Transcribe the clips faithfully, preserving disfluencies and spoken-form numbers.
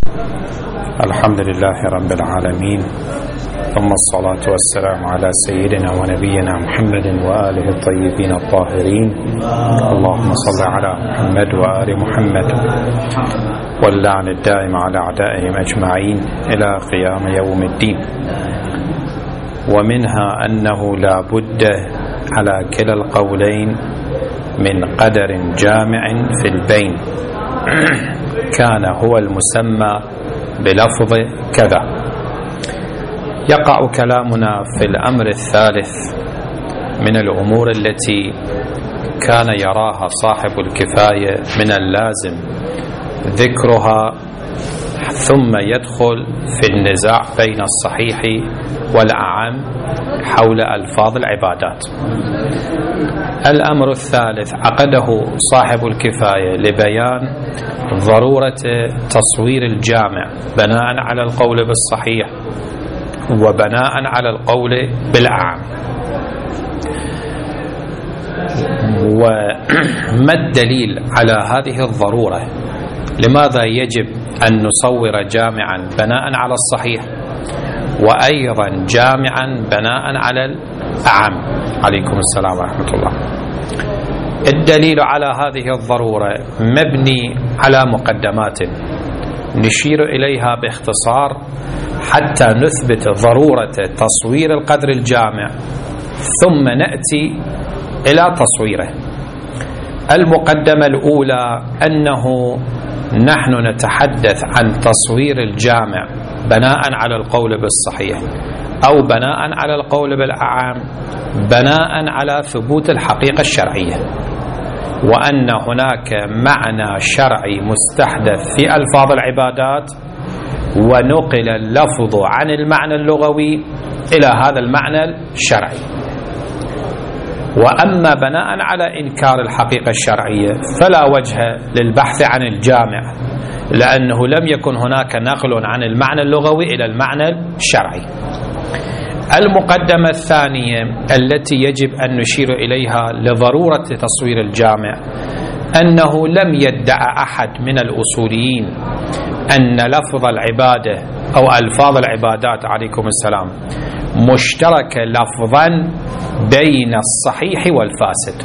الحمد لله رب العالمين، ثم الصلاة والسلام على سيدنا ونبينا محمد وآله الطيبين الطاهرين. اللهم صل على محمد وآل محمد، واللعن الدائم على أعدائهم أجمعين إلى قيام يوم الدين. ومنها أنه لا بد على كلا القولين من قدر جامع في البين، كان هو المسمى بلفظ كذا. يقع كلامنا في الأمر الثالث من الأمور التي كان يراها صاحب الكفاية من اللازم ذكرها، ثم يدخل في النزاع بين الصحيح والأعم حول ألفاظ العبادات. الأمر الثالث عقده صاحب الكفاية لبيان ضرورة تصوير الجامع بناء على القول بالصحيح وبناء على القول بالأعم. وما الدليل على هذه الضرورة؟ لماذا يجب أن نصور جامعا بناء على الصحيح وأيضا جامعا بناء على الأعم؟ عليكم السلام ورحمة الله. الدليل على هذه الضرورة مبني على مقدمات نشير إليها باختصار حتى نثبت ضرورة تصوير القدر الجامع، ثم نأتي إلى تصويره. المقدمة الأولى أنه نحن نتحدث عن تصوير الجامع بناء على القول بالصحيح أو بناء على القول بالأعم بناء على ثبوت الحقيقة الشرعية، وأن هناك معنى شرعي مستحدث في ألفاظ العبادات ونقل اللفظ عن المعنى اللغوي إلى هذا المعنى الشرعي. وأما بناء على إنكار الحقيقة الشرعية فلا وجه للبحث عن الجامع، لأنه لم يكن هناك نقل عن المعنى اللغوي إلى المعنى الشرعي. المقدمة الثانية التي يجب أن نشير إليها لضرورة تصوير الجامع أنه لم يدعى أحد من الأصوليين أن لفظ العبادة أو ألفاظ العبادات عليكم السلام مشترك لفظا بين الصحيح والفاسد،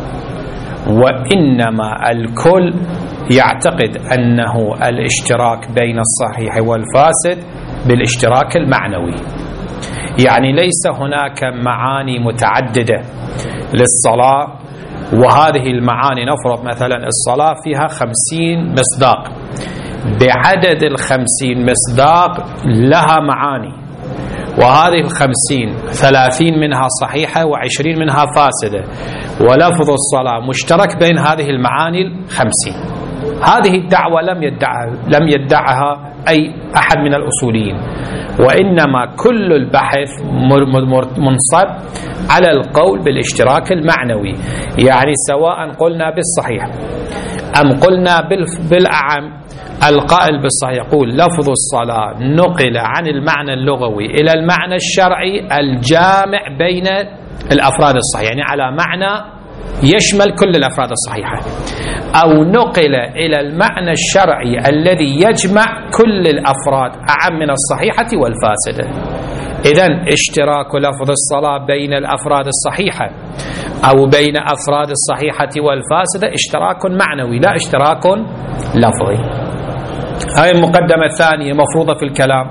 وإنما الكل يعتقد أنه الاشتراك بين الصحيح والفاسد بالاشتراك المعنوي. يعني ليس هناك معاني متعددة للصلاة، وهذه المعاني نفرض مثلا الصلاة فيها خمسين مصداق، بعدد الخمسين مصداق لها معاني، وهذه الخمسين ثلاثين منها صحيحة وعشرين منها فاسدة، ولفظ الصلاة مشترك بين هذه المعاني الخمسين. هذه الدعوة لم يدعها لم يدعها أي أحد من الأصوليين، وإنما كل البحث منصب على القول بالاشتراك المعنوي، يعني سواء قلنا بالصحيح أم قلنا بالأعم. القائل بالصحيح يقول لفظ الصلاة نقل عن المعنى اللغوي إلى المعنى الشرعي الجامع بين الأفراد الصحيحة، يعني على معنى يشمل كل الأفراد الصحيحة، أو نقل إلى المعنى الشرعي الذي يجمع كل الأفراد أعم من الصحيحة والفاسدة. إذن اشتراك لفظ الصلاة بين الأفراد الصحيحة أو بين أفراد الصحيحة والفاسدة اشتراك معنوي لا اشتراك لفظي. هاي المقدمة الثانية مفروضة في الكلام،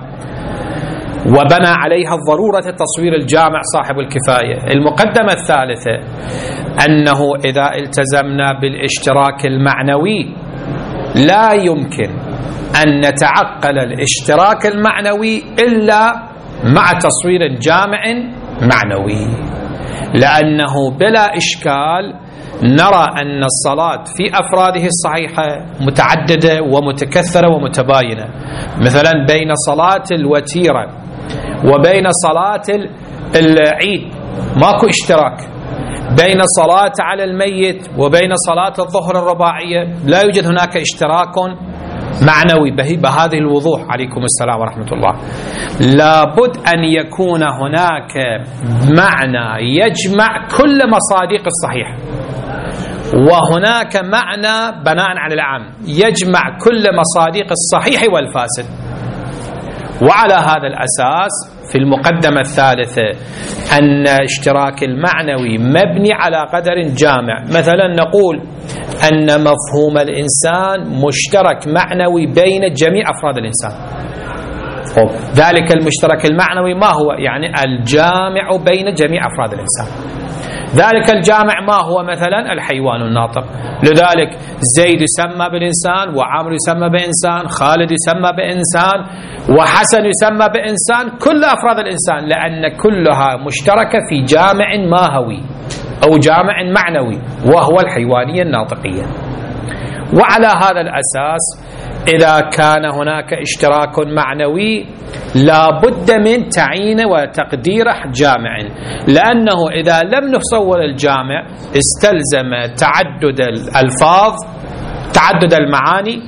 وبنى عليها ضرورة تصوير الجامع صاحب الكفاية. المقدمة الثالثة أنه إذا التزمنا بالاشتراك المعنوي لا يمكن أن نتعقل الاشتراك المعنوي إلا مع تصوير جامع معنوي، لأنه بلا إشكال نرى أن الصلاة في أفراده الصحيحة متعددة ومتكثرة ومتباينة. مثلا بين صلاة الوتيرة وبين صلاة العيد ماكو اشتراك، بين صلاة على الميت وبين صلاة الظهر الرباعية لا يوجد هناك اشتراك معنوي بهذه الوضوح. عليكم السلام ورحمة الله. لابد أن يكون هناك معنى يجمع كل مصادق الصحيح، وهناك معنى بناء على العام يجمع كل مصادق الصحيح والفاسد. وعلى هذا الأساس في المقدمة الثالثة أن اشتراك المعنوي مبني على قدر جامع. مثلا نقول أن مفهوم الإنسان مشترك معنوي بين جميع أفراد الإنسان. ذلك المشترك المعنوي ما هو؟ يعني الجامع بين جميع أفراد الإنسان. ذلك الجامع ما هو؟ مثلا الحيوان الناطق. لذلك زيد يسمى بالإنسان، وعمر يسمى بإنسان، خالد يسمى بإنسان، وحسن يسمى بإنسان، كل أفراد الإنسان، لأن كلها مشتركة في جامع ماهوي أو جامع معنوي وهو الحيوانية الناطقية. وعلى هذا الأساس إذا كان هناك اشتراك معنوي لا بد من تعيين وتقدير جامع، لأنه إذا لم نصور الجامع استلزم تعدد الألفاظ، تعدد المعاني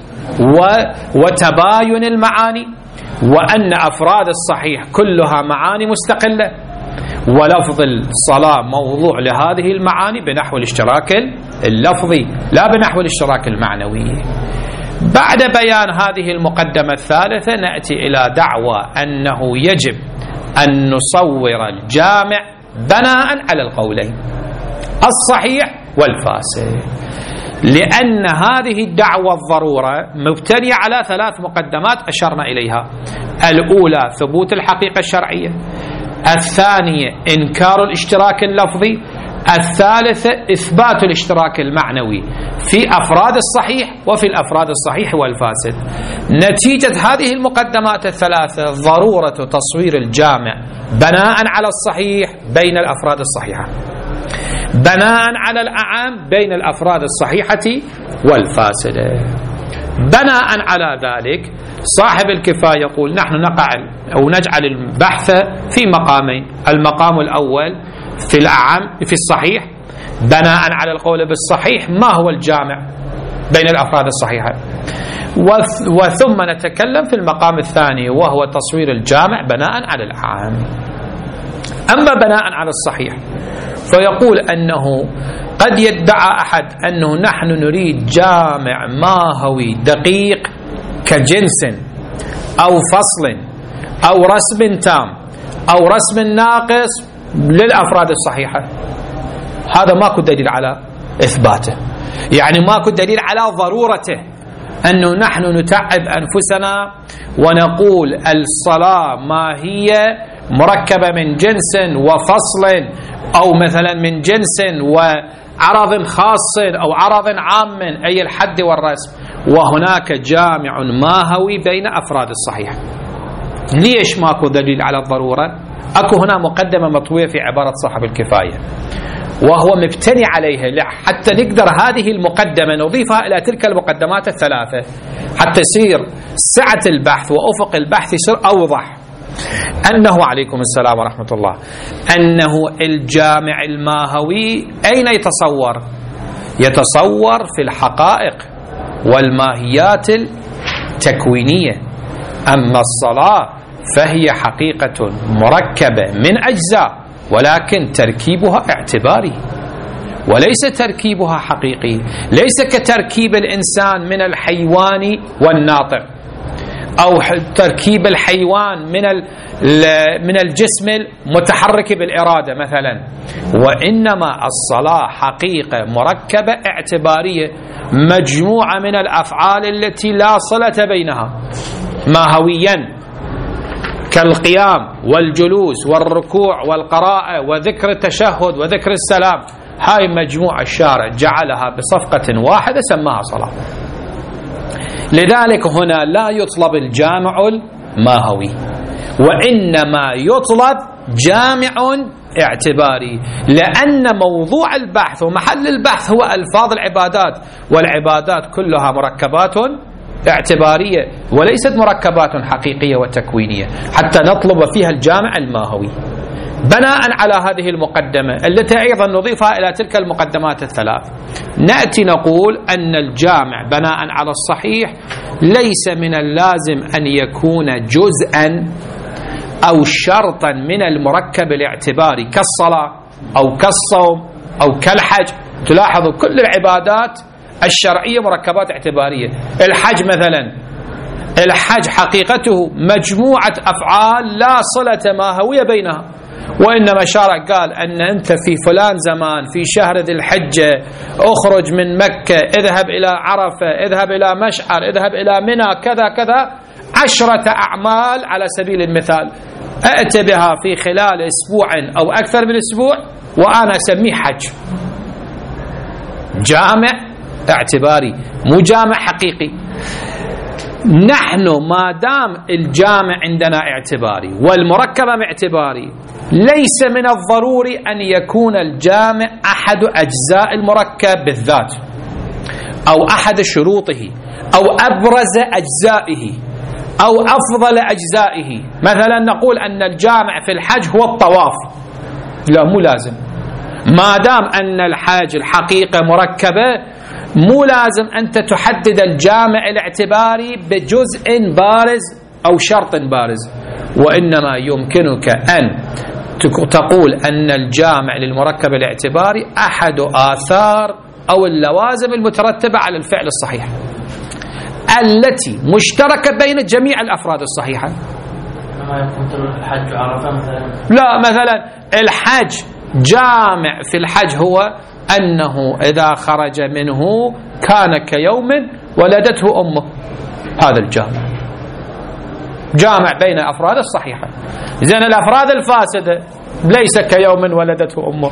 وتباين المعاني، وأن أفراد الصحيح كلها معاني مستقلة، ولفظ الصلاة موضوع لهذه المعاني بنحو الاشتراك اللفظي لا بنحو الاشتراك المعنوي. بعد بيان هذه المقدمة الثالثة نأتي إلى دعوى أنه يجب أن نصور الجامع بناء على القولين الصحيح والفاسد، لأن هذه الدعوة الضرورة مبتنية على ثلاث مقدمات أشرنا إليها. الأولى ثبوت الحقيقة الشرعية، الثانية إنكار الاشتراك اللفظي، الثالثة إثبات الاشتراك المعنوي في أفراد الصحيح وفي الأفراد الصحيح والفاسد. نتيجة هذه المقدمات الثلاثة ضرورة تصوير الجامع بناء على الصحيح بين الأفراد الصحيحة، بناء على الأعام بين الأفراد الصحيحة والفاسدة. بناء على ذلك صاحب الكفاية يقول نحن نقع أو نجعل البحث في مقامين. المقام الأول في الأعم في الصحيح بناء على القول بالصحيح ما هو الجامع بين الأفراد الصحيحة، وثم نتكلم في المقام الثاني وهو تصوير الجامع بناء على الأعم. أما بناء على الصحيح فيقول أنه قد يدعى أحد أنه نحن نريد جامع ماهوي دقيق كجنس أو فصل أو رسم تام أو رسم ناقص للأفراد الصحيحة. هذا ماكو دليل على إثباته، يعني ماكو دليل على ضرورته أنه نحن نتعب أنفسنا ونقول الصلاة ما هي مركبة من جنس وفصل أو مثلا من جنس وعرض خاص أو عرض عام أي الحد والرسم، وهناك جامع ماهوي بين أفراد الصحيح. ليش ماكو دليل على الضرورة؟ أكو هنا مقدمة مطوية في عبارة صاحب الكفاية وهو مبتني عليها حتى نقدر هذه المقدمة نضيفها إلى تلك المقدمات الثلاثة حتى يصير سعة البحث وأفق البحث يصير أوضح. أنه عليكم السلام ورحمة الله، أنه الجامع الماهوي أين يتصور؟ يتصور في الحقائق والماهيات التكوينية. أما الصلاة فهي حقيقة مركبة من أجزاء ولكن تركيبها اعتباري وليس تركيبها حقيقي، ليس كتركيب الإنسان من الحيوان والناطق أو تركيب الحيوان من من الجسم المتحرك بالإرادة مثلا، وإنما الصلاة حقيقة مركبة اعتبارية مجموعة من الأفعال التي لا صلة بينها ماهويا كالقيام والجلوس والركوع والقراءة وذكر التشهد وذكر السلام. هاي مجموعة الشارع جعلها بصفقة واحدة سماها صلاة. لذلك هنا لا يطلب الجامع الماهوي وإنما يطلب جامع اعتباري، لأن موضوع البحث ومحل البحث هو ألفاظ العبادات، والعبادات كلها مركبات اعتبارية وليست مركبات حقيقية وتكوينية حتى نطلب فيها الجامع الماهوي. بناء على هذه المقدمة التي أيضا نضيفها إلى تلك المقدمات الثلاث نأتي نقول أن الجامع بناء على الصحيح ليس من اللازم أن يكون جزءا أو شرطا من المركب الاعتباري كالصلاة أو كالصوم أو كالحج تلاحظوا كل العبادات الشرعية مركبات اعتبارية. الحج مثلا، الحج حقيقته مجموعة أفعال لا صلة ماهوية بينها، وإنما شرع قال أن أنت في فلان زمان في شهر ذي الحجة أخرج من مكة، اذهب إلى عرفة، اذهب إلى مشعر، اذهب إلى منى، كذا كذا، عشرة أعمال على سبيل المثال، أأت بها في خلال أسبوع أو أكثر من أسبوع، وأنا أسميه حج. جامع اعتباري، مو جامع حقيقي. نحن ما دام الجامع عندنا اعتباري والمركب اعتباري، ليس من الضروري أن يكون الجامع أحد أجزاء المركب بالذات أو أحد شروطه أو أبرز أجزائه أو أفضل أجزائه. مثلا نقول أن الجامع في الحج هو الطواف، لا، مو لازم. ما دام أن الحج الحقيقة مركبة، مو لازم أنت تحدد الجامع الاعتباري بجزء بارز أو شرط بارز، وإنما يمكنك أن تقول أن الجامع للمركب الاعتباري أحد آثار أو اللوازم المترتبة على الفعل الصحيح التي مشتركة بين جميع الأفراد الصحيحة. كما يكون الحج عرفة مثلا، لا، مثلا الحج جامع في الحج هو أنه إذا خرج منه كان كيوم ولدته أمه، هذا الجامع، جامع بين الأفراد الصحيحة. زين الأفراد الفاسدة ليس كيوم ولدته أمه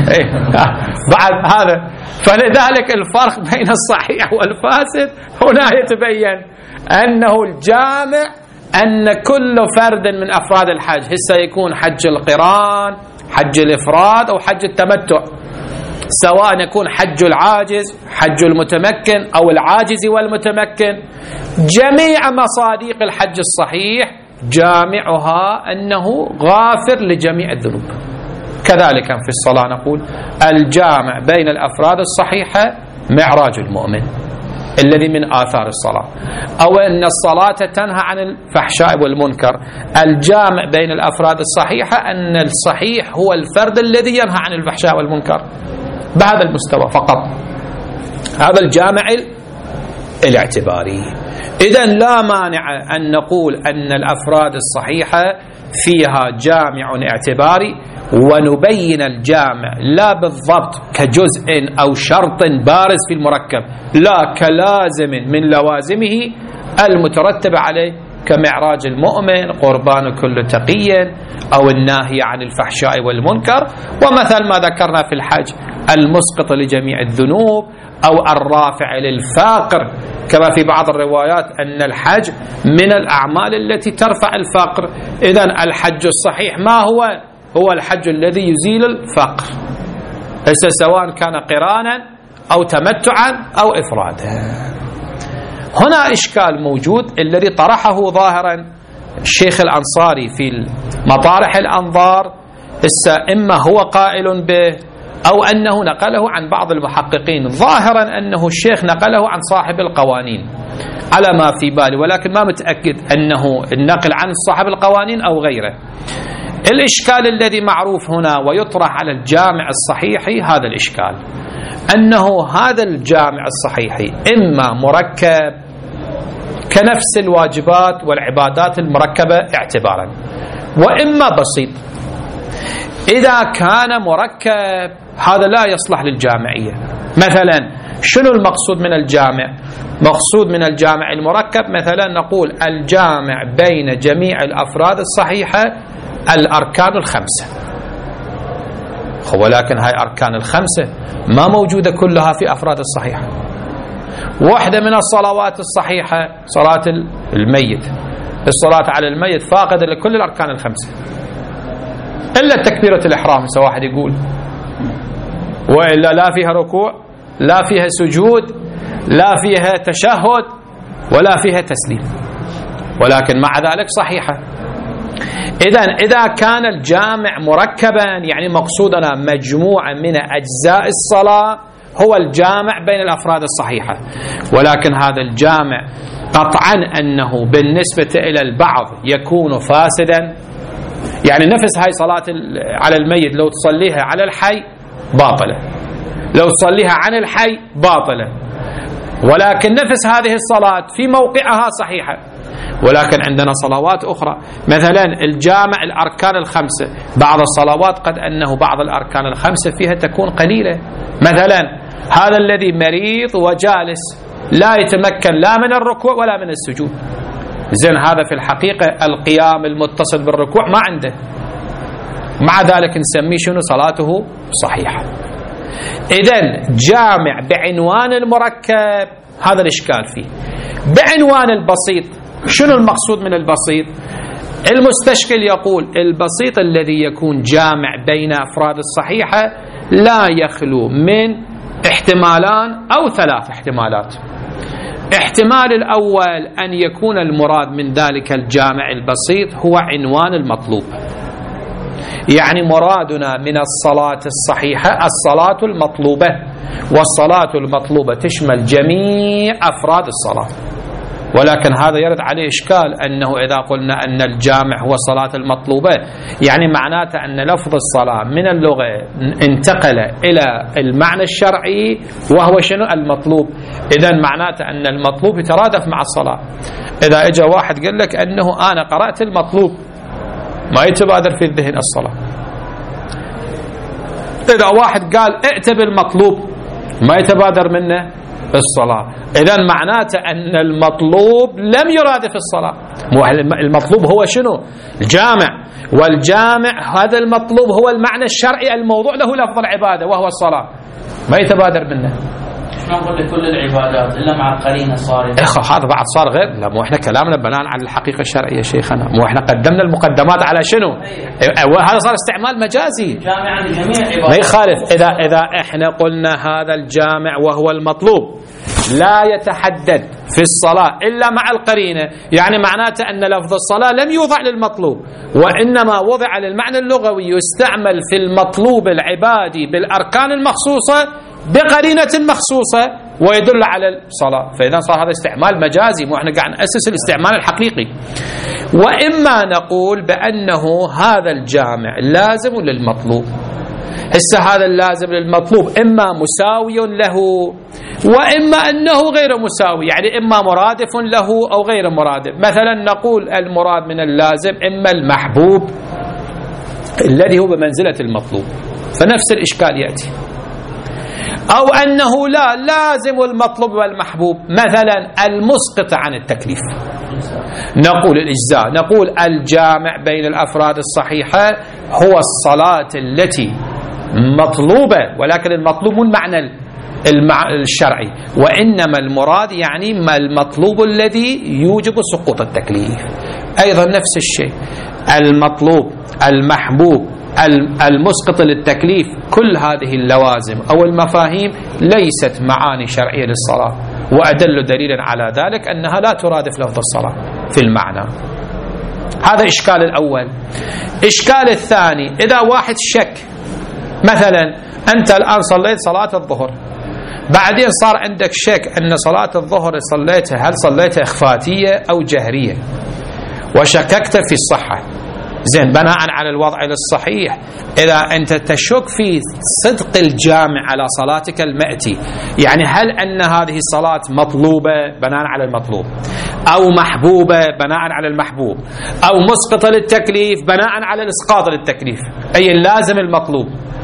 بعد هذا. فلذلك الفرق بين الصحيح والفاسد هنا يتبين أنه الجامع أن كل فرد من أفراد الحج، هسه يكون حج القران، حج الإفراد، أو حج التمتع، سواء يكون حج العاجز، حج المتمكن، أو العاجز والمتمكن، جميع مصادق الحج الصحيح جامعها أنه غافر لجميع الذنوب. كذلك في الصلاة نقول الجامع بين الأفراد الصحيحة معراج المؤمن الذي من آثار الصلاة، أو أن الصلاة تنهى عن الفحشاء والمنكر. الجامع بين الأفراد الصحيحة أن الصحيح هو الفرد الذي ينهى عن الفحشاء والمنكر بهذا المستوى فقط. هذا الجامع الاعتباري. إذن لا مانع أن نقول أن الأفراد الصحيحة فيها جامع اعتباري، ونبين الجامع لا بالضبط كجزء أو شرط بارز في المركب، لا، كلازم من لوازمه المترتبة عليه، كمعراج المؤمن، قربان كل تقي، أو الناهي عن الفحشاء والمنكر، ومثل ما ذكرنا في الحج المسقط لجميع الذنوب، أو الرافع للفاقر، كما في بعض الروايات أن الحج من الأعمال التي ترفع الفقر. إذن الحج الصحيح ما هو؟ هو الحج الذي يزيل الفقر، سواء كان قرانا أو تمتعا أو إفرادا. هنا إشكال موجود الذي طرحه ظاهرا الشيخ الأنصاري في مطارح الأنظار، إما هو قائل به أو أنه نقله عن بعض المحققين. ظاهرا أنه الشيخ نقله عن صاحب القوانين على ما في بالي، ولكن ما متأكد أنه النقل عن صاحب القوانين أو غيره. الإشكال الذي معروف هنا ويطرح على الجامع الصحيحي هذا الإشكال، أنه هذا الجامع الصحيحي إما مركب كنفس الواجبات والعبادات المركبة اعتبارا، وإما بسيط. إذا كان مركب هذا لا يصلح للجامعية. مثلا شنو المقصود من الجامع؟ مقصود من الجامع المركب مثلا نقول الجامع بين جميع الأفراد الصحيحة الأركان الخمسة، ولكن هاي أركان الخمسة ما موجودة كلها في أفراد الصحيحة. واحدة من الصلوات الصحيحة صلاة الميت، الصلاة على الميت فاقدة لكل الأركان الخمسة إلا تكبيرة الإحرام، سواء واحد يقول، وإلا لا فيها ركوع، لا فيها سجود، لا فيها تشهد، ولا فيها تسليم، ولكن مع ذلك صحيحة. إذن إذا كان الجامع مركبا يعني مقصودنا مجموعة من أجزاء الصلاة هو الجامع بين الأفراد الصحيحة، ولكن هذا الجامع قطعا أنه بالنسبة إلى البعض يكون فاسدا. يعني نفس هاي صلاة على الميت لو تصليها على الحي باطلة، لو تصليها عن الحي باطلة، ولكن نفس هذه الصلاة في موقعها صحيحة. ولكن عندنا صلوات أخرى، مثلا الجامع الأركان الخمسة، بعض الصلوات قد أنه بعض الأركان الخمسة فيها تكون قليلة، مثلا هذا الذي مريض وجالس لا يتمكن لا من الركوع ولا من السجود، زين هذا في الحقيقة القيام المتصل بالركوع ما عنده، مع ذلك نسميه شنو؟ صلاته صحيحة. إذن جامع بعنوان المركب هذا الإشكال فيه. بعنوان البسيط، شنو المقصود من البسيط؟ المستشكل يقول البسيط الذي يكون جامع بين أفراد الصحيحة لا يخلو من احتمالان أو ثلاث احتمالات. احتمال الأول أن يكون المراد من ذلك الجامع البسيط هو عنوان المطلوب، يعني مرادنا من الصلاة الصحيحة الصلاة المطلوبة، والصلاة المطلوبة تشمل جميع أفراد الصلاة. ولكن هذا يرد عليه إشكال، أنه إذا قلنا أن الجامع هو الصلاة المطلوبة يعني معناته أن لفظ الصلاة من اللغة انتقل إلى المعنى الشرعي وهو شنو؟ المطلوب. إذن معناته أن المطلوب يترادف مع الصلاة. إذا إجا واحد قال لك أنه أنا قرأت المطلوب، ما يتبادر في الذهن الصلاة. إذا واحد قال ائت بالمطلوب ما يتبادر منه الصلاة. إذن معناته أن المطلوب لم يرادف الصلاة. المطلوب هو شنو؟ الجامع، والجامع هذا المطلوب هو المعنى الشرعي الموضوع له لفظ العبادة وهو الصلاة، ما يتبادر منه. ما نقول لكل العبادات إلا مع القرينة صارت. إخ هذا بعد صار غير، لا مو إحنا كلامنا بناء على الحقيقة الشرعية شيخنا، مو إحنا قدمنا المقدمات على شنو؟ هذا صار استعمال مجازي. جامع لجميع العبادات. ما يخالف إذا إذا إحنا قلنا هذا الجامع وهو المطلوب لا يتحدد في الصلاة إلا مع القرينة، يعني معناته أن لفظ الصلاة لم يوضع للمطلوب، وإنما وضع للمعنى اللغوي، يستعمل في المطلوب العبادي بالأركان المخصوصة بقرينة مخصوصة ويدل على الصلاة. فإذا صار هذا استعمال مجازي، مو احنا قاعد نأسس الاستعمال الحقيقي. وإما نقول بأنه هذا الجامع لازم للمطلوب. هسه هذا اللازم للمطلوب إما مساوي له وإما أنه غير مساوي، يعني إما مرادف له أو غير مرادف. مثلا نقول المراد من اللازم إما المحبوب الذي هو بمنزلة المطلوب، فنفس الإشكال يأتي، أو أنه لا لازم المطلوب والمحبوب، مثلا المسقط عن التكليف نقول الإجزاء، نقول الجامع بين الأفراد الصحيحة هو الصلاة التي مطلوبة، ولكن المطلوب مو المعنى الشرعي، وإنما المراد يعني ما المطلوب الذي يوجب سقوط التكليف. أيضا نفس الشيء المطلوب المحبوب المسقط للتكليف، كل هذه اللوازم أو المفاهيم ليست معاني شرعية للصلاة، وأدل دليلا على ذلك أنها لا ترادف لفظ الصلاة في المعنى. هذا إشكال الأول. إشكال الثاني، إذا واحد شك، مثلا أنت الآن صليت صلاة الظهر، بعدين صار عندك شك أن صلاة الظهر صليتها هل صليتها إخفاتية أو جهرية، وشككت في الصحة، زين بناء على الوضع الصحيح إذا أنت تشك في صدق الجامع على صلاتك المأتي، يعني هل أن هذه الصلاة مطلوبة بناء على المطلوب، أو محبوبة بناء على المحبوب، أو مسقطة للتكليف بناء على الإسقاط للتكليف، أي لازم المطلوب،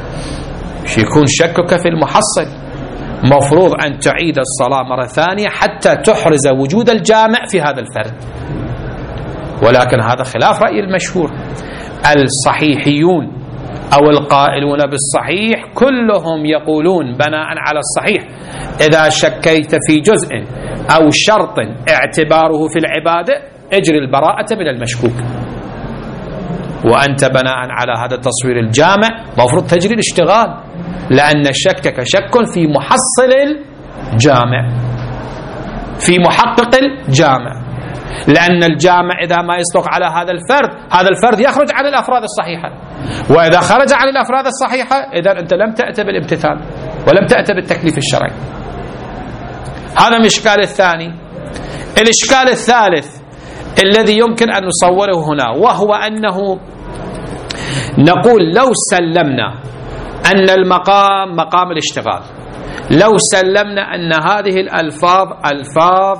يكون شكك في المحصل. مفروض أن تعيد الصلاة مرة ثانية حتى تحرز وجود الجامع في هذا الفرد، ولكن هذا خلاف رأي المشهور. الصحيحيون أو القائلون بالصحيح كلهم يقولون بناء على الصحيح إذا شكيت في جزء أو شرط اعتباره في العبادة اجري البراءة من المشكوك، وأنت بناء على هذا التصوير الجامع مفروض تجري الاشتغال، لأن شكك شك في محصل الجامع، في محقق الجامع، لأن الجامع إذا ما يصدق على هذا الفرد، هذا الفرد يخرج عن الأفراد الصحيحة، وإذا خرج عن الأفراد الصحيحة إذا أنت لم تأتي بالامتثال ولم تأتي بالتكليف الشرعي. هذا الإشكال الثاني. الإشكال الثالث الذي يمكن أن نصوره هنا، وهو أنه نقول لو سلمنا أن المقام مقام الاشتغال، لو سلمنا أن هذه الألفاظ ألفاظ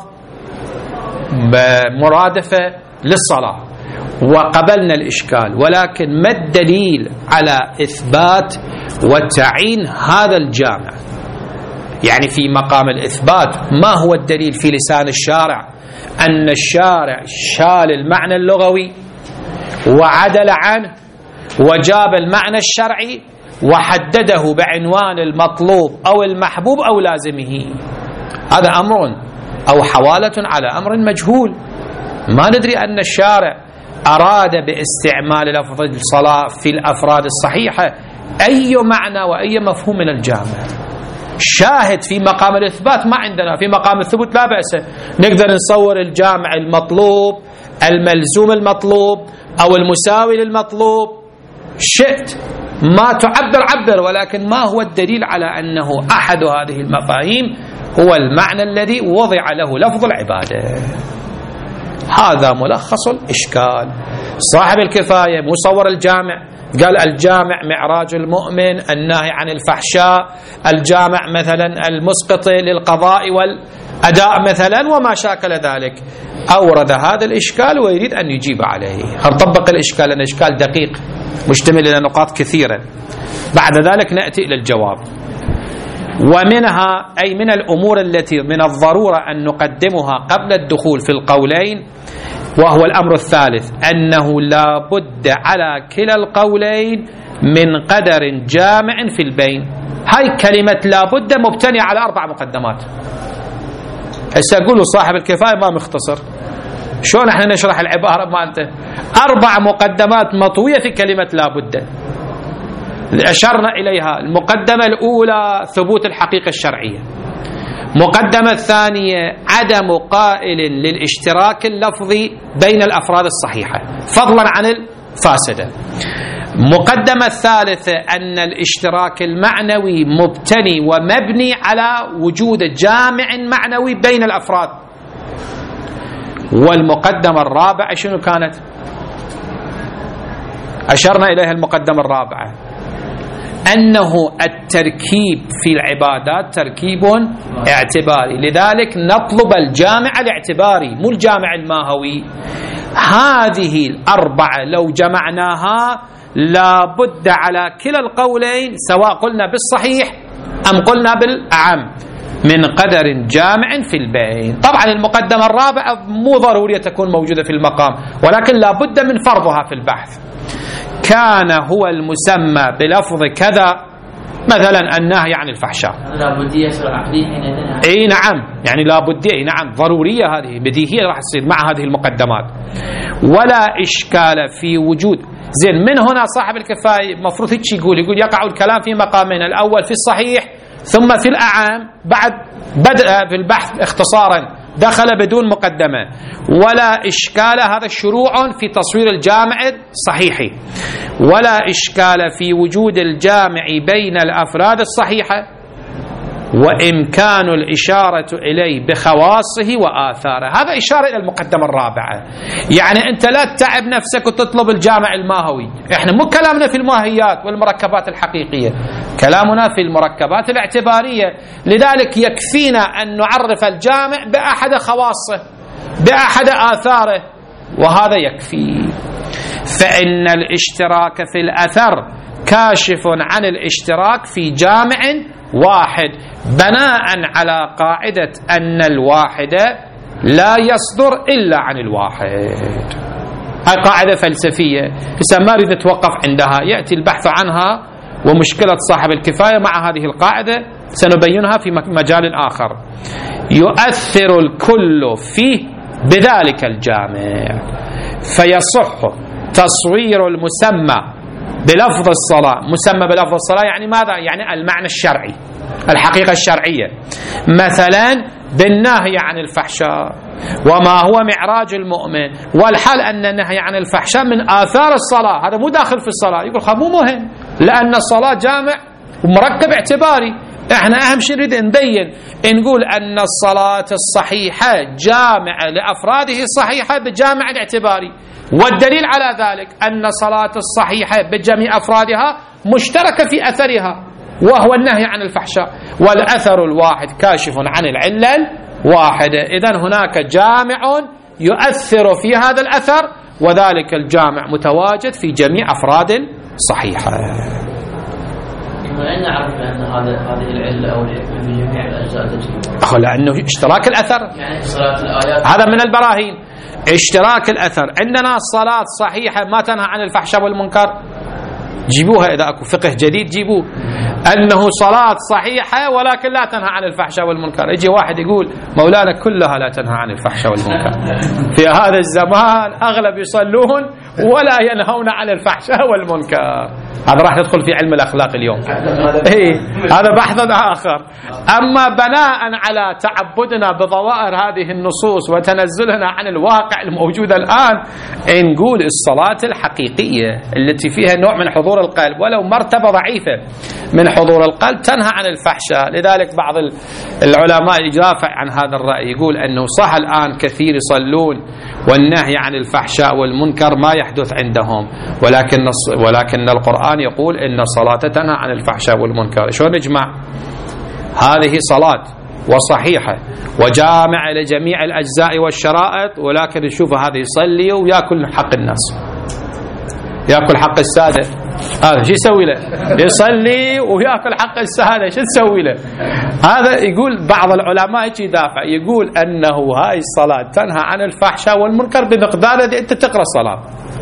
مرادفة للصلاة وقبلنا الإشكال، ولكن ما الدليل على إثبات وتعيين هذا الجامع؟ يعني في مقام الإثبات ما هو الدليل في لسان الشارع أن الشارع شال المعنى اللغوي وعدل عنه وجاب المعنى الشرعي وحدده بعنوان المطلوب أو المحبوب أو لازمه؟ هذا أمر أو حوالة على أمر مجهول. ما ندري أن الشارع أراد باستعمال لفظ الصلاة في الأفراد الصحيحة أي معنى وأي مفهوم من الجامع. شاهد في مقام الإثبات ما عندنا، في مقام الثبوت لا بأس، نقدر نصور الجامع المطلوب الملزوم المطلوب أو المساوي للمطلوب، شئت ما تعبر عبر، ولكن ما هو الدليل على أنه أحد هذه المفاهيم هو المعنى الذي وضع له لفظ العبادة؟ هذا ملخص الإشكال. صاحب الكفاية مصور الجامع قال الجامع معراج المؤمن، النهي عن الفحشاء، الجامع مثلا المسقط للقضاء والأداء مثلا وما شاكل ذلك. أورد هذا الإشكال ويريد أن يجيب عليه. هنطبق الإشكال لأن إشكال دقيق مشتمل على نقاط كثيرة، بعد ذلك نأتي إلى الجواب. ومنها أي من الأمور التي من الضرورة أن نقدمها قبل الدخول في القولين، وهو الأمر الثالث أنه لا بد على كلا القولين من قدر جامع في البين. هاي كلمة لا بد مبتنية على أربع مقدمات. هسه أقولوا صاحب الكفاية ما مختصر، شلون احنا نشرح العبارة ما أنت؟ أربع مقدمات مطوية في كلمة لا بد أشرنا إليها. المقدمة الأولى ثبوت الحقيقة الشرعية، مقدمة الثانية عدم قائل للاشتراك اللفظي بين الأفراد الصحيحة فضلا عن الفاسدة. مقدمة الثالثة أن الاشتراك المعنوي مبتني ومبني على وجود جامع معنوي بين الأفراد. والمقدمة الرابعة شنو كانت؟ أشرنا إليها المقدمة الرابعة أنه التركيب في العبادات تركيب اعتباري، لذلك نطلب الجامع الاعتباري مو الجامع الماهوي. هذه الأربعة لو جمعناها لا بد على كلا القولين سواء قلنا بالصحيح أم قلنا بالأعم من قدر جامع في البين. طبعا المقدمة الرابعة مو ضرورية تكون موجودة في المقام، ولكن لا بد من فرضها في البحث. كان هو المسمى بلفظ كذا، مثلا النهي عن الفحشاء، لا بدية عقلية حينئذ. اي نعم، يعني لا بدية، نعم ضرورية، هذه بديهية راح تصير مع هذه المقدمات. ولا إشكال في وجود زين. من هنا صاحب الكفاية مفروض هيك يقول يقول يقع الكلام في مقامين، الأول في الصحيح ثم في الأعام، بعد بدأ في البحث اختصارا دخل بدون مقدمة. ولا إشكال، هذا الشروع في تصوير الجامع الصحيحي. ولا إشكال في وجود الجامع بين الأفراد الصحيحة وإمكان الإشارة إليه بخواصه وآثاره. هذا إشارة إلى المقدمة الرابعة. يعني أنت لا تتعب نفسك وتطلب الجامع الماهوي، إحنا مو كلامنا في الماهيات والمركبات الحقيقية، كلامنا في المركبات الاعتبارية. لذلك يكفينا أن نعرف الجامع بأحد خواصه بأحد آثاره، وهذا يكفي. فإن الاشتراك في الأثر كاشف عن الاشتراك في جامع واحد، بناء على قاعدة أن الواحد لا يصدر إلا عن الواحد. هاي قاعدة فلسفية بس ما أريد أتوقف عندها، يأتي البحث عنها ومشكلة صاحب الكفاية مع هذه القاعدة سنبينها في مجال آخر. يؤثر الكل فيه بذلك الجامع، فيصح تصوير المسمى بلفظ الصلاة. مسمى بلفظ الصلاة يعني ماذا؟ يعني المعنى الشرعي، الحقيقة الشرعية، مثلا بالنهي عن الفحشاء وما هو معراج المؤمن، والحال أن النهي عن الفحشاء من آثار الصلاة، هذا مو داخل في الصلاة. يقول خب مو مهم لأن الصلاة جامع ومركب اعتباري. احنا أهم شيء نريد نبين نقول أن الصلاة الصحيحة جامعة لأفراده الصحيحة بجامع الاعتباري، والدليل على ذلك أن صلاة الصحيحة بجميع أفرادها مشتركة في أثرها. وهو النهي عن الفحشاء، والأثر الواحد كاشف عن العلة الواحدة. إذن هناك جامع يؤثر في هذا الأثر، وذلك الجامع متواجد في جميع أفراد الصحيحة. وأين نعرف أن هذا هذه العلة أو الحكمة في جميع الأجزاء تجري؟ لأنه اشتراك الأثر، يعني صلاة الآيات هذا من البراهين. اشتراك الأثر. عندنا صلاة صحيحة ما تنهى عن الفحشاء والمنكر، جيبوها إذا أكو فقه جديد جيبوه، أنه صلاة صحيحة ولكن لا تنهى عن الفحشاء والمنكر. يجي واحد يقول مولانا كلها لا تنهى عن الفحشاء والمنكر، في هذا الزمان أغلب يصلون ولا ينهون عن الفحشاء والمنكر. هذا راح ندخل في علم الأخلاق اليوم، إيه هذا بحث آخر. أما بناء على تعبدنا بظواهر هذه النصوص وتنزلنا عن الواقع الموجود الآن، نقول الصلاة الحقيقية التي فيها نوع من حضور القلب ولو مرتبة ضعيفة من حضور القلب تنهى عن الفحشاء. لذلك بعض العلماء يدافع عن هذا الرأي، يقول أنه صح الآن كثير يصلون والنهي عن الفحشاء والمنكر ما يحدث عندهم، ولكن ولكن القرآن يقول إن الصلاة تنهى عن الفحشاء والمنكر. شو نجمع؟ هذه صلاة وصحيحة وجامع لجميع الأجزاء والشرائط، ولكن نشوف هذا يصلي ويأكل حق الناس، يأكل حق السادة. هذا شو يسوي له؟ يصلي ويأكل حق السادة، شو تسوي له؟ هذا يقول بعض العلماء يدافع، يقول أنه هاي الصلاة تنهى عن الفحشاء والمنكر بمقدار الذي أنت تقرأ الصلاة،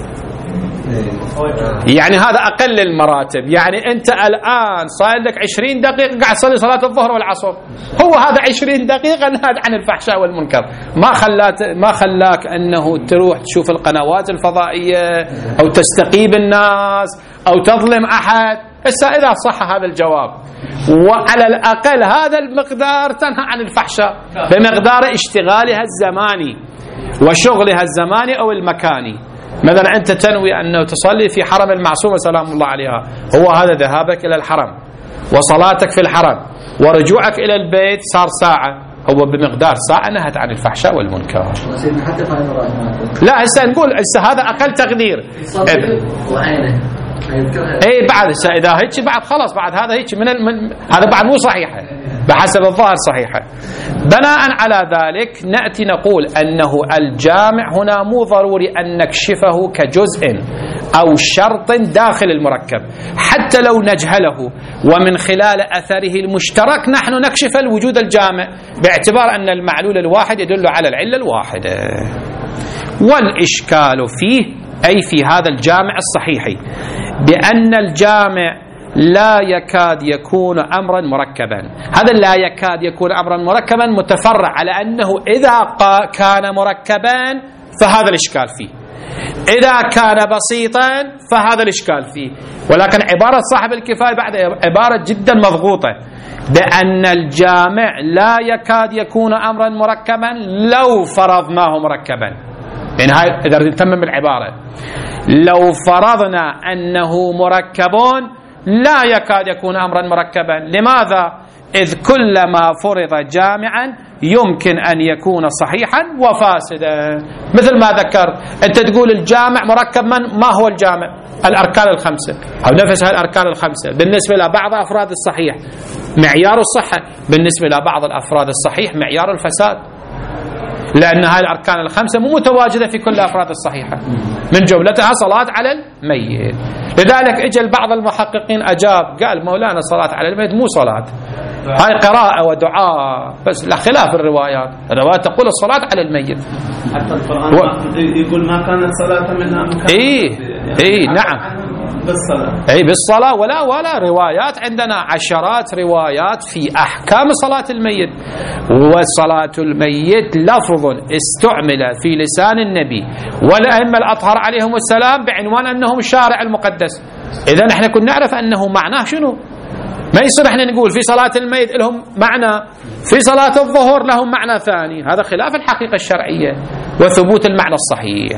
يعني هذا أقل المراتب. يعني أنت الآن صار لك عشرين دقيقة قاعد تصلي صلاة الظهر والعصر، هو هذا عشرين دقيقة نهى عن الفحشاء والمنكر، ما خلاك ما خلاك أنه تروح تشوف القنوات الفضائية أو تستقيب الناس أو تظلم أحد. بس إذا صح هذا الجواب، وعلى الأقل هذا المقدار تنهى عن الفحشاء بمقدار اشتغالها الزماني وشغلها الزماني أو المكاني. مثلا أنت تنوي أنه تصلي في حرم المعصومة سلام الله عليها، هو هذا ذهابك إلى الحرم وصلاتك في الحرم ورجوعك إلى البيت صار ساعة، هو بمقدار ساعة نهت عن الفحشاء والمنكر. لا هسه نقول هسه هذا أقل تقدير. اي بعد اذا هيك بعد خلاص، بعد هذا هيك من, من هذا بعد مو صحيحه بحسب الظاهر صحيحه. بناء على ذلك ناتي نقول انه الجامع هنا مو ضروري ان نكشفه كجزء او شرط داخل المركب حتى لو نجهله، ومن خلال اثره المشترك نحن نكشف الوجود الجامع باعتبار ان المعلول الواحد يدل على العله الواحده. والاشكال فيه أي في هذا الجامع الصحيحي بأن الجامع لا يكاد يكون أمرا مركبا. هذا لا يكاد يكون أمرا مركبا متفرع على أنه إذا كان مركبا فهذا الإشكال فيه، إذا كان بسيطا فهذا الإشكال فيه. ولكن عبارة صاحب الكفاية بعد عبارة جدا مضغوطة بأن الجامع لا يكاد يكون أمرا مركبا لو فرضناه مركبا. يعني هاي إذا نتمم العبارة، لو فرضنا أنه مركب لا يكاد يكون أمرا مركبا. لماذا؟ إذ كلما فرض جامعا يمكن أن يكون صحيحا وفاسدا. مثل ما ذكرت أنت تقول الجامع مركب، من ما هو الجامع؟ الأركان الخمسة أو نفس الأركان الخمسة بالنسبة لبعض أفراد الصحيح معيار الصحة، بالنسبة لبعض الأفراد الصحيح معيار الفساد، لأن هاي الأركان الخمسة مو متواجدة في كل أفراد الصحيحة، من جملتها صلاة على الميت. لذلك اجى بعض المحققين أجاب قال مولانا صلاة على الميت مو صلاة، هاي قراءة ودعاء بس، لا خلاف الروايات. الروايات تقول الصلاة على الميت، حتى القرآن و... يقول ما كانت صلاة منها مكان. إيه إيه نعم بالصلاة، أي بالصلاة. ولا ولا روايات عندنا عشرات روايات في أحكام صلاة الميت. وصلاة الميت لفظ استعمل في لسان النبي والأئمة الأطهار عليهم السلام بعنوان أنهم الشارع المقدس. إذا نحن كنا نعرف أنه معناه شنو. ما يصير احنا نقول في صلاة الميت لهم معنى، في صلاة الظهر لهم معنى ثاني، هذا خلاف الحقيقة الشرعية وثبوت المعنى الصحيح.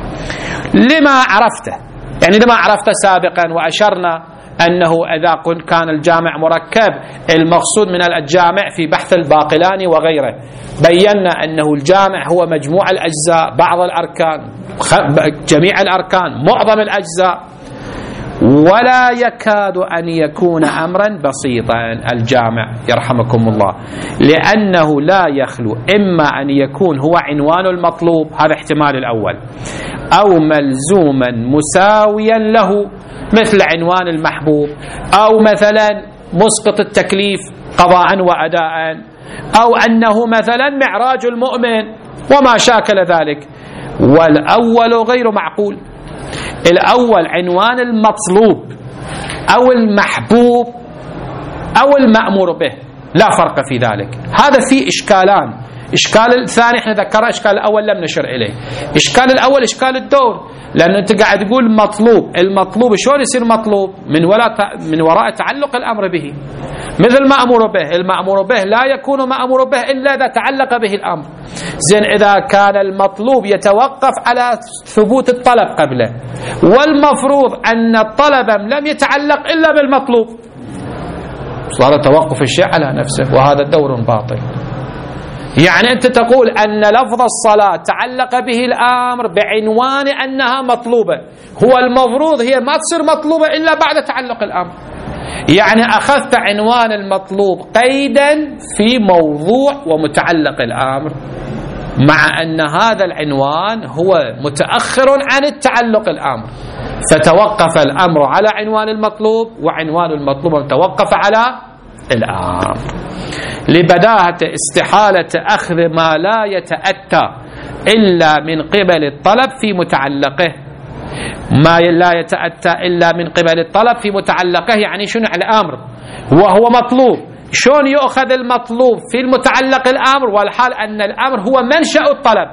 لما عرفته يعني لما عرفت سابقا وأشرنا أنه إذا كان الجامع مركب المقصود من الجامع في بحث الباقلاني وغيره بينا أنه الجامع هو مجموع الأجزاء، بعض الأركان، جميع الأركان، معظم الأجزاء. ولا يكاد أن يكون أمرا بسيطا الجامع يرحمكم الله، لأنه لا يخلو إما أن يكون هو عنوان المطلوب، هذا احتمال الأول، أو ملزوما مساويا له مثل عنوان المحبوب، أو مثلا مسقط التكليف قضاء وأداء، أو أنه مثلا معراج المؤمن وما شاكل ذلك. والأول غير معقول. الأول عنوان المطلوب أو المحبوب أو المأمور به، لا فرق في ذلك. هذا فيه إشكالان. إشكال الثاني احنا ذكرنا، إشكال الأول لم نشر إليه. إشكال الأول إشكال الدور، لأن أنت قاعد تقول مطلوب، المطلوب شلون يصير مطلوب؟ من وراء من وراء تعلق الأمر به، مثل مأمور به. المأمور به لا يكون مأمور به إلا إذا تعلق به الأمر. زين، إذا كان المطلوب يتوقف على ثبوت الطلب قبله، والمفروض أن الطلب لم يتعلق إلا بالمطلوب، صار توقف الشيء على نفسه، وهذا دور باطل. يعني أنت تقول أن لفظ الصلاة تعلق به الأمر بعنوان أنها مطلوبة، هو المفروض هي ما تصير مطلوبة إلا بعد تعلق الأمر. يعني أخذت عنوان المطلوب قيدا في موضوع ومتعلق الأمر، مع أن هذا العنوان هو متأخر عن التعلق الأمر، فتوقف الأمر على عنوان المطلوب، وعنوان المطلوب توقف على الأمر. لبداهة استحالة أخذ ما لا يتأتى إلا من قبل الطلب في متعلقه، ما لا يتأتى إلا من قبل الطلب في متعلقه، يعني شنو؟ الأمر وهو مطلوب. شلون يؤخذ المطلوب في المتعلق الأمر والحال أن الأمر هو منشأ الطلب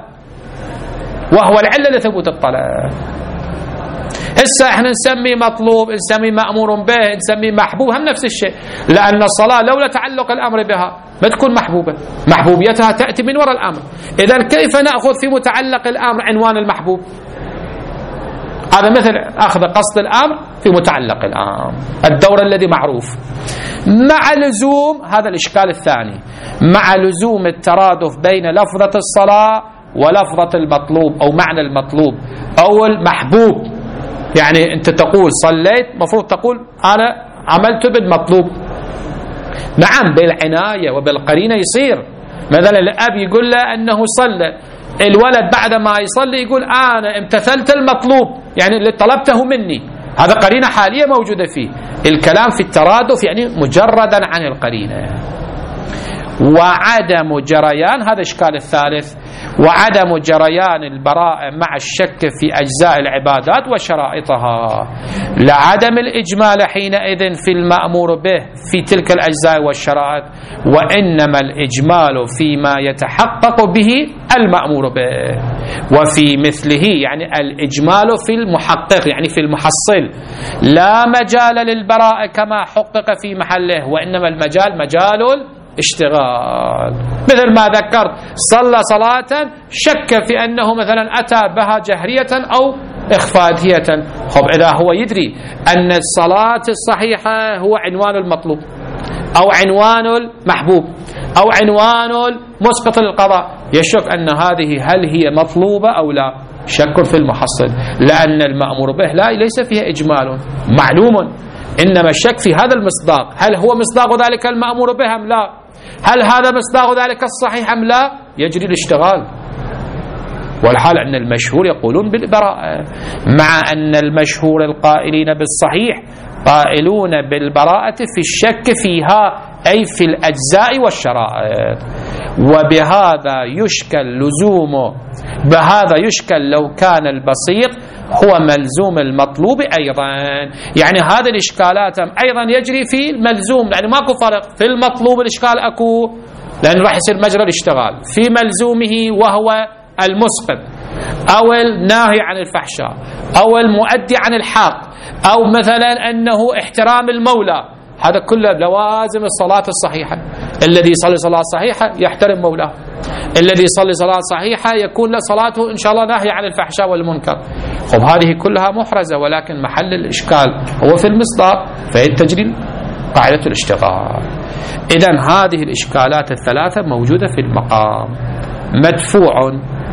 وهو العلة لثبوت الطلب؟ هسه احنا نسمي مطلوب، نسمي مأمور به، نسمي محبوب، هم نفس الشيء، لأن الصلاة لولا تعلق الأمر بها ما تكون محبوبة، محبوبيتها تأتي من وراء الأمر. إذن كيف نأخذ في متعلق الأمر عنوان المحبوب؟ هذا مثل أخذ قصد الأمر في متعلق الأمر، الدور الذي معروف، مع لزوم هذا الإشكال الثاني، مع لزوم الترادف بين لفظة الصلاة ولفظة المطلوب أو معنى المطلوب أو المحبوب. يعني أنت تقول صليت، مفروض تقول أنا عملت بالمطلوب. نعم، بالعناية وبالقرينة يصير. مثلا الأب يقول له أنه صلى، الولد بعد ما يصلي يقول أنا امتثلت المطلوب، يعني اللي طلبته مني، هذا قرينة حالية موجودة فيه. الكلام في الترادف يعني مجردا عن القرينة. وعدم جريان، هذا الإشكال الثالث، وعدم جريان البراءة مع الشك في أجزاء العبادات وشرائطها، لعدم الإجمال حينئذ في المأمور به في تلك الأجزاء والشرائط، وإنما الإجمال فيما يتحقق به المأمور به، وفي مثله يعني الإجمال في المحقق يعني في المحصل، لا مجال للبراءة كما حقق في محله، وإنما المجال مجال اشتغال. مثل ما ذكرت، صلى صلاة شك في أنه مثلا أتى بها جهرية أو إخفائية. خب إذا هو يدري أن الصلاة الصحيحة هو عنوان المطلوب أو عنوان المحبوب أو عنوان مسقط للقضاء، يشك أن هذه هل هي مطلوبة أو لا، شك في المحصل، لأن المأمور به لا ليس فيها إجمال معلوم، إنما الشك في هذا المصداق، هل هو مصداق ذلك المأمور به أم لا، هل هذا مصداق ذلك الصحيح أم لا، يجري الاشتغال. والحال أن المشهور يقولون بالبراءة، مع أن المشهور القائلين بالصحيح قائلون بالبراءة في الشك فيها، أي في الأجزاء والشرائط. وبهذا يشكل لزومه، بهذا يشكل لو كان البسيط هو ملزوم المطلوب أيضا. يعني هذه الإشكالات أيضا يجري في الملزوم، يعني ماكو فرق في المطلوب الإشكال أكو، لأن راح يصير مجرى الاشتغال في ملزومه وهو المسقط أو الناهي عن الفحشاء أو المؤدي عن الحق، أو مثلا أنه احترام المولى، هذا كله لوازم الصلاة الصحيحة. الذي يصلي صلاة صحيحة يحترم مولاه، الذي يصلي صلاة صحيحة يكون له صلاته إن شاء الله ناهي عن الفحشاء والمنكر. خب هذه كلها محرزة، ولكن محل الإشكال هو في المصداق، فيتجري قاعدة الاشتغال. إذن هذه الإشكالات الثلاثة موجودة في المقام، مدفوع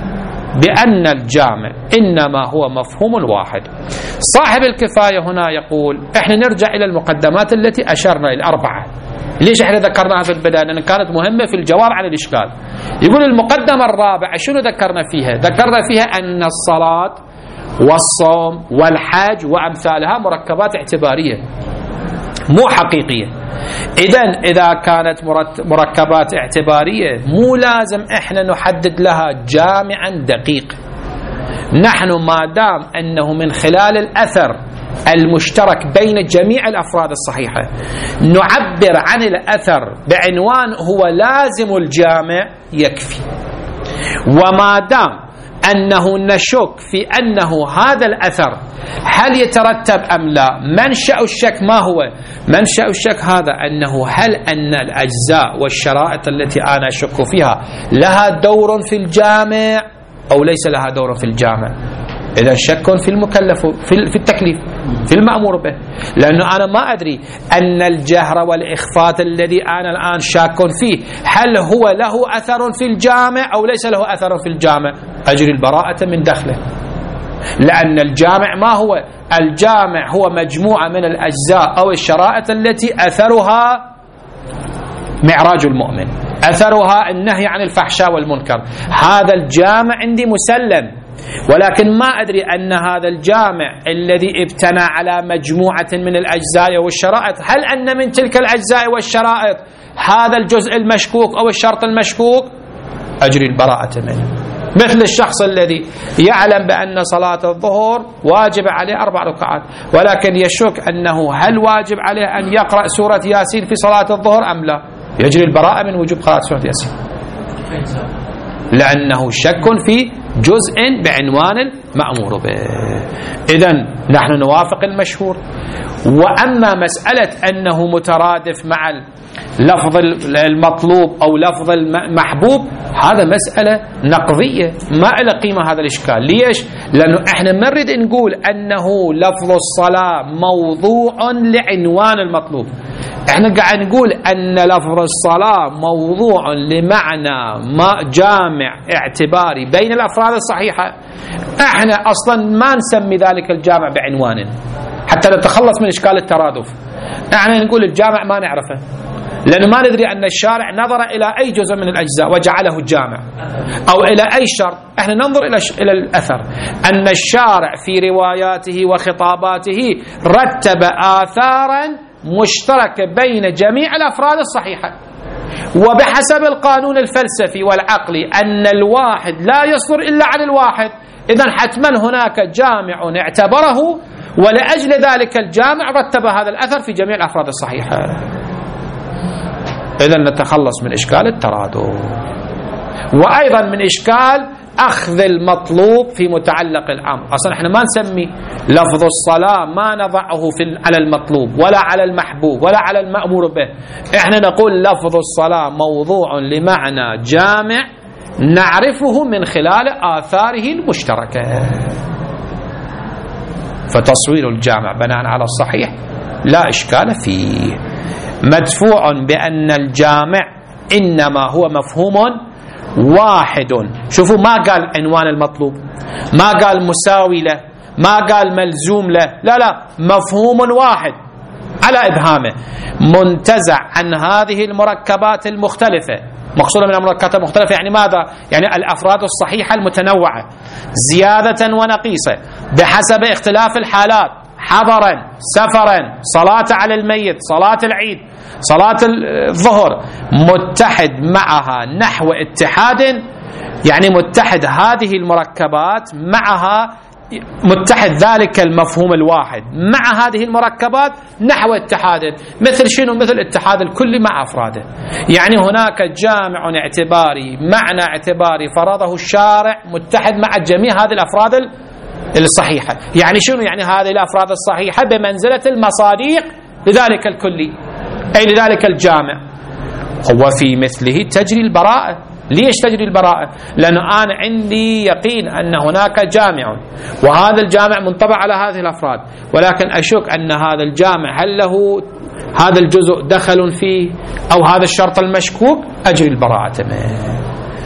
بأن الجامع إنما هو مفهوم واحد. صاحب الكفاية هنا يقول احنا نرجع إلى المقدمات التي أشرنا الأربعة. ليش احنا ذكرناها في البداية؟ لأن كانت مهمة في الجواب عن الإشكال. يقول المقدمة الرابعة شنو ذكرنا فيها؟ ذكرنا فيها أن الصلاة والصوم والحج وأمثالها مركبات اعتبارية مو حقيقية. إذن إذا كانت مركبات اعتبارية مو لازم إحنا نحدد لها جامعا دقيق. نحن ما دام أنه من خلال الأثر المشترك بين جميع الأفراد الصحيحة نعبر عن الأثر بعنوان هو لازم الجامع يكفي. وما دام أنه نشك في أنه هذا الأثر هل يترتب أم لا، منشأ الشك ما هو؟ منشأ الشك هذا أنه هل أن الأجزاء والشرائط التي أنا أشك فيها لها دور في الجامع أو ليس لها دور في الجامع. إذا شك في المكلف في التكليف في المأمور به، لأنه أنا ما أدري أن الجهر والإخفاء الذي أنا الآن شاك فيه هل هو له أثر في الجامع أو ليس له أثر في الجامع. أجري البراءة من دخله، لأن الجامع ما هو؟ الجامع هو مجموعة من الأجزاء أو الشرائط التي أثرها معراج المؤمن، أثرها النهي عن الفحشاء والمنكر. هذا الجامع عندي مسلم، ولكن ما أدري أن هذا الجامع الذي ابتنى على مجموعة من الأجزاء والشرائط هل أن من تلك الأجزاء والشرائط هذا الجزء المشكوك أو الشرط المشكوك. أجري البراءة منه. مثل الشخص الذي يعلم بأن صلاة الظهر واجب عليه أربع ركعات، ولكن يشك أنه هل واجب عليه أن يقرأ سورة ياسين في صلاة الظهر أم لا. يجري البراءة من وجوب قراءة سورة ياسين، لأنه شك في جزء بعنوان المأمور به. إذن نحن نوافق المشهور. وأما مسألة أنه مترادف مع لفظ المطلوب أو لفظ المحبوب هذا مسألة نقضية ما إلى قيمة هذا الإشكال. ليش؟ لأنه إحنا ما نريد نقول أنه لفظ الصلاة موضوع لعنوان المطلوب، احنا قاعد نقول ان لفظ الصلاة موضوع لمعنى ما جامع اعتباري بين الافراد الصحيحة. احنا اصلا ما نسمي ذلك الجامع بعنوان حتى نتخلص من اشكال الترادف. احنا نقول الجامع ما نعرفه لأنه ما ندري أن الشارع نظر إلى أي جزء من الأجزاء وجعله الجامع أو إلى أي شرط. احنا ننظر إلى إلى الأثر أن الشارع في رواياته وخطاباته رتب آثارا مشتركة بين جميع الأفراد الصحيحة، وبحسب القانون الفلسفي والعقلي أن الواحد لا يصدر إلا عن الواحد. إذن حتما هناك جامع اعتبره، ولأجل ذلك الجامع رتب هذا الأثر في جميع الأفراد الصحيحة. إذن نتخلص من إشكال الترادف، وأيضا من إشكال أخذ المطلوب في متعلق الأمر. أصلا احنا ما نسمي لفظ الصلاة ما نضعه في على المطلوب ولا على المحبوب ولا على المأمور به. احنا نقول لفظ الصلاة موضوع لمعنى جامع نعرفه من خلال آثاره المشتركة. فتصوير الجامع بناء على الصحيح لا إشكال فيه، مدفوع بأن الجامع إنما هو مفهوم واحد. شوفوا ما قال عنوان المطلوب، ما قال مساوي له، ما قال ملزوم له، لا لا، مفهوم واحد على إبهامه منتزع عن هذه المركبات المختلفة. مقصودة من المركبات المختلفة يعني ماذا؟ يعني الأفراد الصحيحة المتنوعة زيادة ونقيصة بحسب اختلاف الحالات، حضرا سفرا، صلاة على الميت، صلاة العيد، صلاة الظهر، متحد معها نحو اتحاد. يعني متحد هذه المركبات معها متحد ذلك المفهوم الواحد مع هذه المركبات نحو اتحاد. مثل شنو؟ مثل اتحاد الكل مع أفراده. يعني هناك جامع اعتباري معنى اعتباري فرضه الشارع متحد مع جميع هذه الأفراد الصحيحة. يعني شنو؟ يعني هذه الأفراد الصحيحة بمنزلة المصاديق لذلك الكلي أي لذلك الجامع. هو في مثله تجري البراءة. ليش تجري البراءة؟ لأنه أنا عندي يقين أن هناك جامع وهذا الجامع منطبع على هذه الأفراد، ولكن أشك أن هذا الجامع هل له هذا الجزء دخل فيه أو هذا الشرط المشكوك. أجري البراءة منه.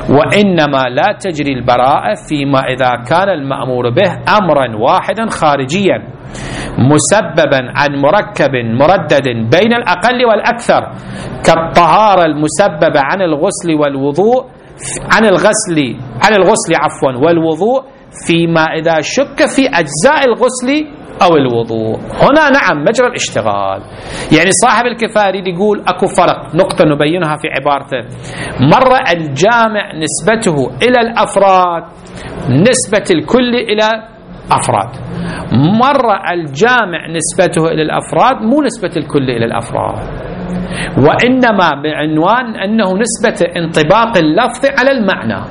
وإنما لا تجري البراءة فيما إذا كان المأمور به أمرا واحدا خارجيا مسببا عن مركب مردد بين الأقل والأكثر، كالطهارة المسببة عن الغسل والوضوء عن الغسل عن الغسل عفوا والوضوء فيما إذا شك في أجزاء الغسل أو الوضوء. هنا نعم مجرى الاشتغال. يعني صاحب الكفاية يريد يقول أكو فرق، نقطة نبينها في عبارته. مرة الجامع نسبته إلى الأفراد نسبة الكل إلى أفراد، مرة الجامع نسبته إلى الأفراد مو نسبة الكل إلى الأفراد، وإنما بعنوان أنه نسبة انطباق اللفظ على المعنى.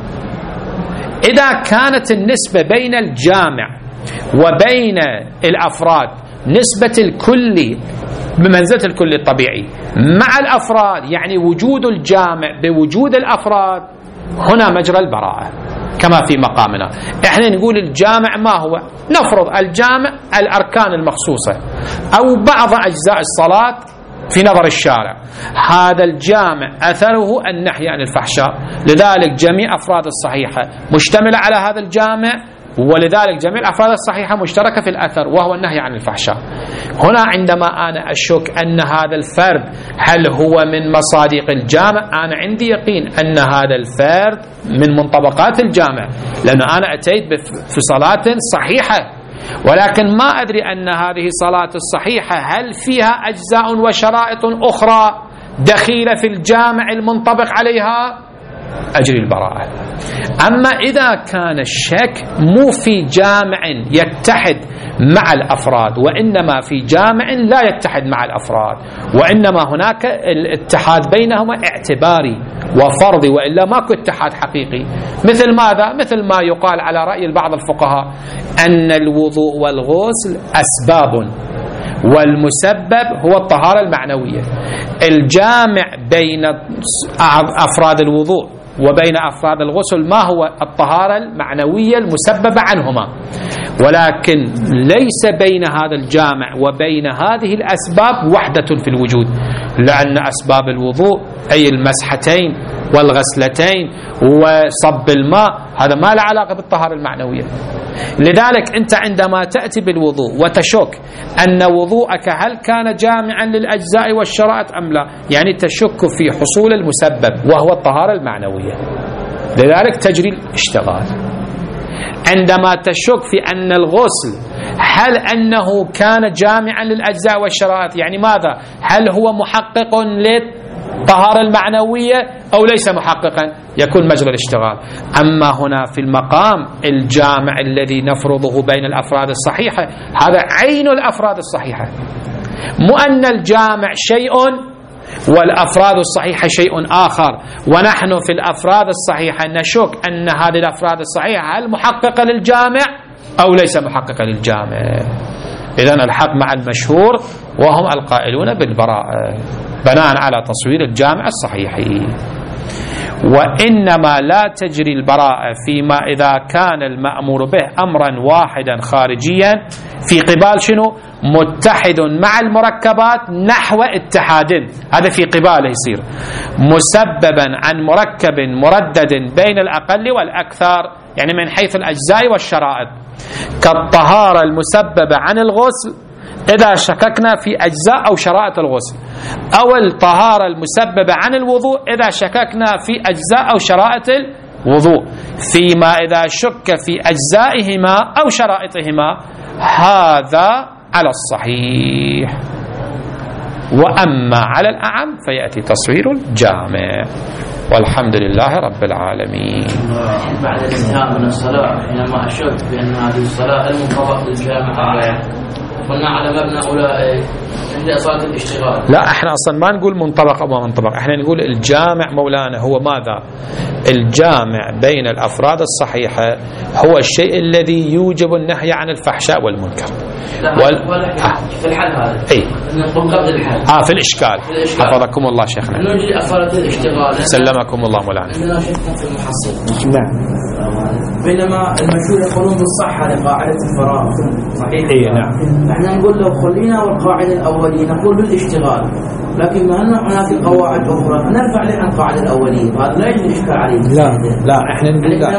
إذا كانت النسبة بين الجامع وبين الأفراد نسبة الكل بمنزلة الكل الطبيعي مع الأفراد، يعني وجود الجامع بوجود الأفراد، هنا مجرى البراءة كما في مقامنا. احنا نقول الجامع ما هو؟ نفرض الجامع الأركان المخصوصة أو بعض أجزاء الصلاة في نظر الشارع، هذا الجامع أثره النهي عن الفحشاء، لذلك جميع أفراد الصحيحة مشتملة على هذا الجامع، ولذلك جميع الأفراد الصحيحة مشتركة في الأثر وهو النهي عن الفحشاء. هنا عندما أنا أشك أن هذا الفرد هل هو من مصادق الجامع، أنا عندي يقين أن هذا الفرد من منطبقات الجامع، لأن أنا أتيت في صلاة صحيحة، ولكن ما أدري أن هذه الصلاة الصحيحة هل فيها أجزاء وشرائط أخرى دخيلة في الجامع المنطبق عليها، أجري البراءة. أما إذا كان الشك مو في جامع يتحد مع الأفراد، وإنما في جامع لا يتحد مع الأفراد، وإنما هناك الاتحاد بينهما اعتباري وفرضي، وإلا ماكو اتحاد حقيقي. مثل ماذا؟ مثل ما يقال على رأي بعض الفقهاء أن الوضوء والغسل أسباب والمسبب هو الطهارة المعنوية. الجامع بين أفراد الوضوء وبين أفراد الغسل ما هو؟ الطهارة المعنوية المسببة عنهما، ولكن ليس بين هذا الجامع وبين هذه الأسباب وحدة في الوجود، لأن أسباب الوضوء أي المسحتين والغسلتين وصب الماء هذا ما له علاقة بالطهارة المعنوية. لذلك أنت عندما تأتي بالوضوء وتشك أن وضوءك هل كان جامعا للأجزاء والشرائط أم لا، يعني تشك في حصول المسبب وهو الطهارة المعنوية، لذلك تجري الاشتغال. عندما تشك في أن الغسل هل أنه كان جامعا للأجزاء والشرائط، يعني ماذا؟ هل هو محقق للطهارة المعنوية أو ليس محققا، يكون مجرى الاشتغال. أما هنا في المقام الجامع الذي نفرضه بين الأفراد الصحيحة هذا عين الأفراد الصحيحة، مو أن الجامع شيء والأفراد الصحيحة شيء آخر، ونحن في الأفراد الصحيحة نشك أن هذه الأفراد الصحيحة هل محققة للجامع أو ليس محققة للجامع. إذن الحق مع المشهور وهم القائلون بالبراءة بناء على تصوير الجامع الصحيح. وإنما لا تجري البراءة فيما إذا كان المأمور به أمرا واحدا خارجيا في قبال شنو؟ متحد مع المركبات نحو اتحاد، هذا في قباله يصير مسببا عن مركب مردد بين الأقل والأكثر، يعني من حيث الأجزاء والشرائط، كالطهارة المسببة عن الغسل إذا شككنا في أجزاء أو شرائط الغسل، أو الطهارة المسببة عن الوضوء إذا شككنا في أجزاء أو شرائط الوضوء، فيما إذا شك في أجزائهما أو شرائطهما، هذا على الصحيح. وأما على الأعم فيأتي تصوير الجامع، والحمد لله رب العالمين. بعد الانتهاء من الصلاة حينما أشك بأن هذه الصلاة المنطبق للجامع قلنا على مبنى أولئك عند صلاة الاشتغال. لا احنا اصلا ما نقول منطبق او ما منطبق، احنا نقول الجامع مولانا هو ماذا؟ الجامع بين الافراد الصحيحة هو الشيء الذي يوجب النهي عن الفحشاء والمنكر. وال... آه. في الحل هذا اي نقول قبل الحل اه في الاشكال, في الإشكال. حفظكم الله شيخنا. نجري صلاة الاشتغال سلمكم الله مولانا. عندنا شيخنا في المحصل. نعم. بينما المشهور يقولون بالصحة لقاعدة الفراغ صحيح. اي نعم. احنا نقول لو خلينا والقاعدة الأولية نقول بالاشتغال، لكن ما أن هناك قواعد أخرى نرفع لها عن القاعدة الأولية، هذا لا يجوز الإشكال عليه. لا لا احنا نقول لا